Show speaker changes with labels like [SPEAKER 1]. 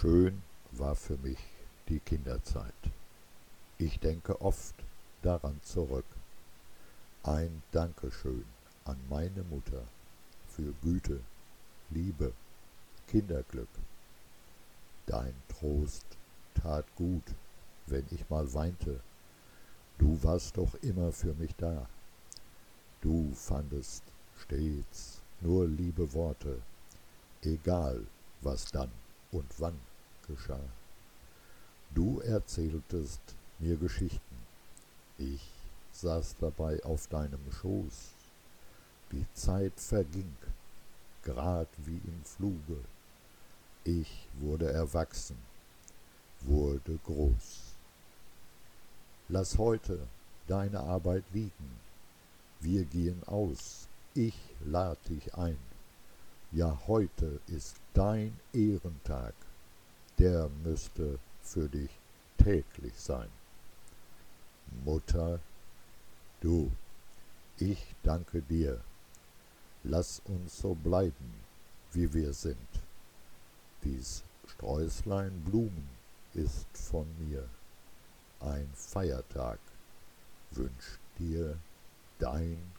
[SPEAKER 1] Schön war für mich die Kinderzeit. Ich denke oft daran zurück. Ein Dankeschön an meine Mutter für Güte, Liebe, Kinderglück. Dein Trost tat gut, wenn ich mal weinte. Du warst doch immer für mich da. Du fandest stets nur liebe Worte, egal was dann und wann geschah. Du erzähltest mir Geschichten, ich saß dabei auf deinem Schoß. Die Zeit verging, grad wie im Fluge. Ich wurde erwachsen, wurde groß. Lass heute deine Arbeit liegen, wir gehen aus, ich lad dich ein. Ja, heute ist dein Ehrentag, der müsste für dich täglich sein. Mutter, du, ich danke dir, lass uns so bleiben, wie wir sind. Dies Sträußlein Blumen ist von mir, ein Feiertag wünscht dir dein